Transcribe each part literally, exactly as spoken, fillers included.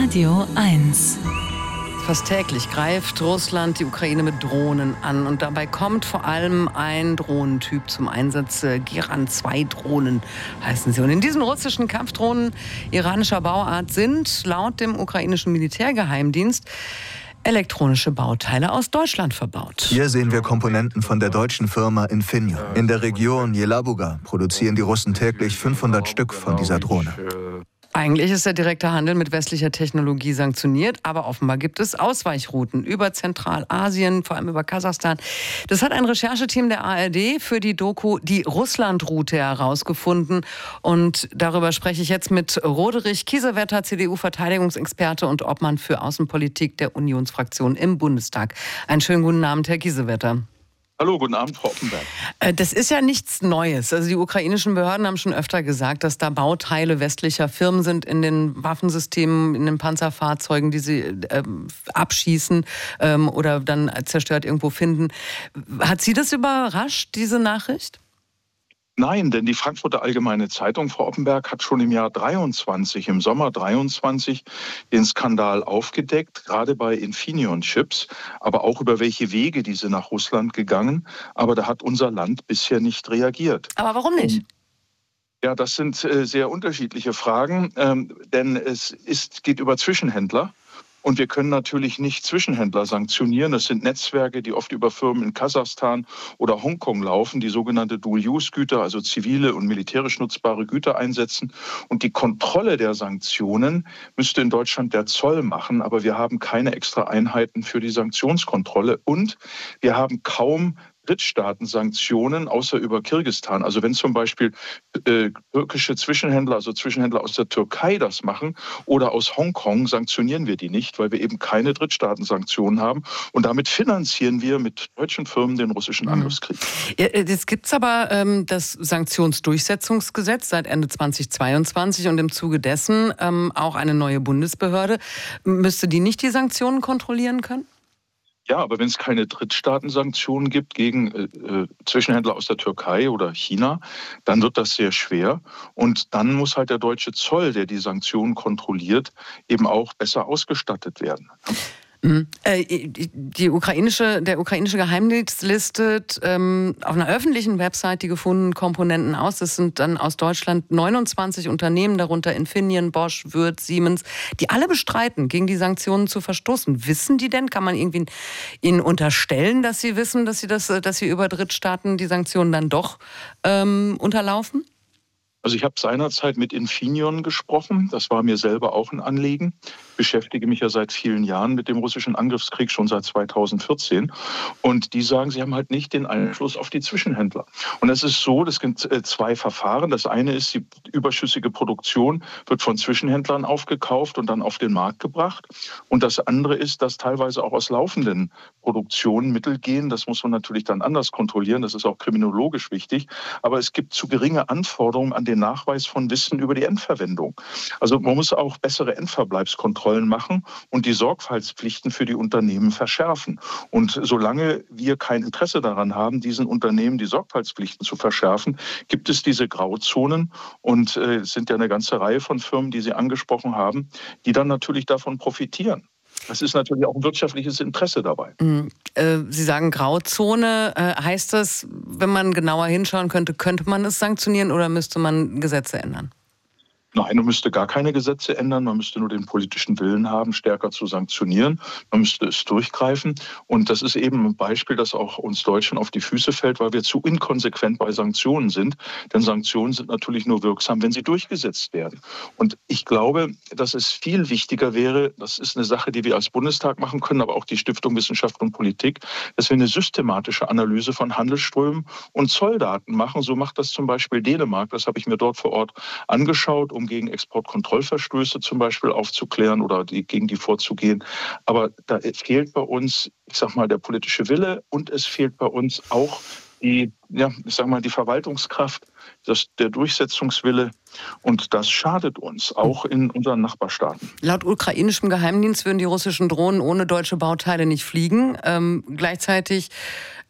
Radio eins. Fast täglich greift Russland die Ukraine mit Drohnen an. Und dabei kommt vor allem ein Drohnentyp zum Einsatz. Geran zwei Drohnen heißen sie. Und in diesen russischen Kampfdrohnen iranischer Bauart sind laut dem ukrainischen Militärgeheimdienst elektronische Bauteile aus Deutschland verbaut. Hier sehen wir Komponenten von der deutschen Firma Infineon. In der Region Jelabuga produzieren die Russen täglich fünfhundert Stück von dieser Drohne. Eigentlich ist der direkte Handel mit westlicher Technologie sanktioniert, aber offenbar gibt es Ausweichrouten über Zentralasien, vor allem über Kasachstan. Das hat ein Rechercheteam der A R D für die Doku Die Russland-Route herausgefunden. Und darüber spreche ich jetzt mit Roderich Kiesewetter, C D U-Verteidigungsexperte und Obmann für Außenpolitik der Unionsfraktion im Bundestag. Einen schönen guten Abend, Herr Kiesewetter. Hallo, guten Abend, Frau Oppenberg. Das ist ja nichts Neues. Also die ukrainischen Behörden haben schon öfter gesagt, dass da Bauteile westlicher Firmen sind in den Waffensystemen, in den Panzerfahrzeugen, die sie äh, abschießen ähm, oder dann zerstört irgendwo finden. Hat Sie das überrascht, diese Nachricht? Nein, denn die Frankfurter Allgemeine Zeitung, Frau Oppenberg, hat schon im Jahr dreiundzwanzig, im Sommer dreiundzwanzig, den Skandal aufgedeckt, gerade bei Infineon-Chips, aber auch über welche Wege diese nach Russland gegangen. Aber da hat unser Land bisher nicht reagiert. Aber warum nicht? Ja, das sind äh, sehr unterschiedliche Fragen, ähm, denn es ist, geht über Zwischenhändler. Und wir können natürlich nicht Zwischenhändler sanktionieren. Das sind Netzwerke, die oft über Firmen in Kasachstan oder Hongkong laufen, die sogenannte Dual-Use-Güter, also zivile und militärisch nutzbare Güter einsetzen. Und die Kontrolle der Sanktionen müsste in Deutschland der Zoll machen. Aber wir haben keine extra Einheiten für die Sanktionskontrolle. Und wir haben kaum Drittstaaten-Sanktionen, außer über Kirgisistan. Also wenn zum Beispiel äh, türkische Zwischenhändler, also Zwischenhändler aus der Türkei das machen oder aus Hongkong, sanktionieren wir die nicht, weil wir eben keine Drittstaaten-Sanktionen haben. Und damit finanzieren wir mit deutschen Firmen den russischen Angriffskrieg. Ja, jetzt gibt es aber ähm, das Sanktionsdurchsetzungsgesetz seit Ende zweitausendzweiundzwanzig und im Zuge dessen ähm, auch eine neue Bundesbehörde. Müsste die nicht die Sanktionen kontrollieren können? Ja, aber wenn es keine Drittstaatensanktionen gibt gegen äh, Zwischenhändler aus der Türkei oder China, dann wird das sehr schwer. Und dann muss halt der deutsche Zoll, der die Sanktionen kontrolliert, eben auch besser ausgestattet werden. Mhm. Äh, die ukrainische, der ukrainische Geheimdienst listet ähm, auf einer öffentlichen Website die gefundenen Komponenten aus. Das sind dann aus Deutschland neunundzwanzig Unternehmen, darunter Infineon, Bosch, Würth, Siemens, die alle bestreiten, gegen die Sanktionen zu verstoßen. Wissen die denn? Kann man irgendwie ihnen unterstellen, dass sie wissen, dass sie, das, dass sie über Drittstaaten die Sanktionen dann doch ähm, unterlaufen? Also ich habe seinerzeit mit Infineon gesprochen. Das war mir selber auch ein Anliegen. Ich beschäftige mich ja seit vielen Jahren mit dem russischen Angriffskrieg, schon seit zweitausendvierzehn. Und die sagen, sie haben halt nicht den Einfluss auf die Zwischenhändler. Und es ist so, das sind zwei Verfahren. Das eine ist, die überschüssige Produktion wird von Zwischenhändlern aufgekauft und dann auf den Markt gebracht. Und das andere ist, dass teilweise auch aus laufenden Produktionen Mittel gehen. Das muss man natürlich dann anders kontrollieren. Das ist auch kriminologisch wichtig. Aber es gibt zu geringe Anforderungen an den Nachweis von Wissen über die Endverwendung. Also man muss auch bessere Endverbleibskontrollen machen und die Sorgfaltspflichten für die Unternehmen verschärfen. Und solange wir kein Interesse daran haben, diesen Unternehmen die Sorgfaltspflichten zu verschärfen, gibt es diese Grauzonen und äh, es sind ja eine ganze Reihe von Firmen, die Sie angesprochen haben, die dann natürlich davon profitieren. Das ist natürlich auch ein wirtschaftliches Interesse dabei. Sie sagen Grauzone. Heißt das, wenn man genauer hinschauen könnte, könnte man es sanktionieren oder müsste man Gesetze ändern? Nein, man müsste gar keine Gesetze ändern. Man müsste nur den politischen Willen haben, stärker zu sanktionieren. Man müsste es durchgreifen. Und das ist eben ein Beispiel, das auch uns Deutschen auf die Füße fällt, weil wir zu inkonsequent bei Sanktionen sind. Denn Sanktionen sind natürlich nur wirksam, wenn sie durchgesetzt werden. Und ich glaube, dass es viel wichtiger wäre, das ist eine Sache, die wir als Bundestag machen können, aber auch die Stiftung Wissenschaft und Politik, dass wir eine systematische Analyse von Handelsströmen und Zolldaten machen. So macht das zum Beispiel Dänemark. Das habe ich mir dort vor Ort angeschaut, um gegen Exportkontrollverstöße zum Beispiel aufzuklären oder die, gegen die vorzugehen. Aber da fehlt bei uns, ich sag mal, der politische Wille und es fehlt bei uns auch die, ja, ich sag mal, die Verwaltungskraft, das, der Durchsetzungswille. Und das schadet uns, auch in unseren Nachbarstaaten. Laut ukrainischem Geheimdienst würden die russischen Drohnen ohne deutsche Bauteile nicht fliegen. Ähm, gleichzeitig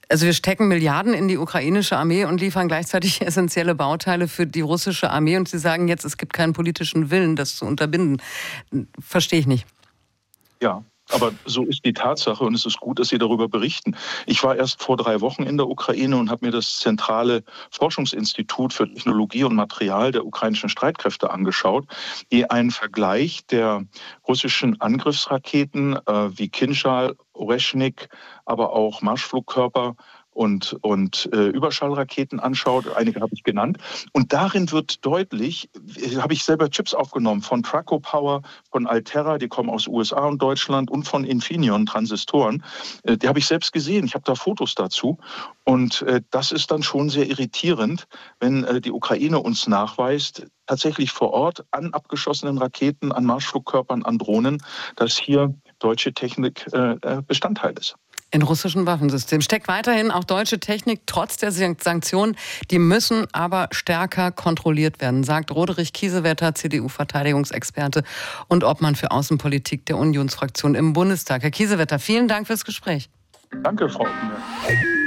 Also wir stecken Milliarden in die ukrainische Armee und liefern gleichzeitig essentielle Bauteile für die russische Armee. Und Sie sagen jetzt, es gibt keinen politischen Willen, das zu unterbinden. Verstehe ich nicht. Ja. Aber so ist die Tatsache und es ist gut, dass Sie darüber berichten. Ich war erst vor drei Wochen in der Ukraine und habe mir das zentrale Forschungsinstitut für Technologie und Material der ukrainischen Streitkräfte angeschaut, die einen Vergleich der russischen Angriffsraketen äh, wie Kinjal, Oreschnik, aber auch Marschflugkörper und, und äh, Überschallraketen anschaut. Einige habe ich genannt. Und darin wird deutlich, äh, habe ich selber Chips aufgenommen von Traco Power, von Altera, die kommen aus U S A und Deutschland, und von Infineon Transistoren. Äh, die habe ich selbst gesehen. Ich habe da Fotos dazu. Und äh, das ist dann schon sehr irritierend, wenn äh, die Ukraine uns nachweist, tatsächlich vor Ort an abgeschossenen Raketen, an Marschflugkörpern, an Drohnen, dass hier deutsche Technik äh, Bestandteil ist. In russischen Waffensystemen steckt weiterhin auch deutsche Technik, trotz der Sanktionen. Die müssen aber stärker kontrolliert werden, sagt Roderich Kiesewetter, C D U-Verteidigungsexperte und Obmann für Außenpolitik der Unionsfraktion im Bundestag. Herr Kiesewetter, vielen Dank fürs Gespräch. Danke, Frau Oppner.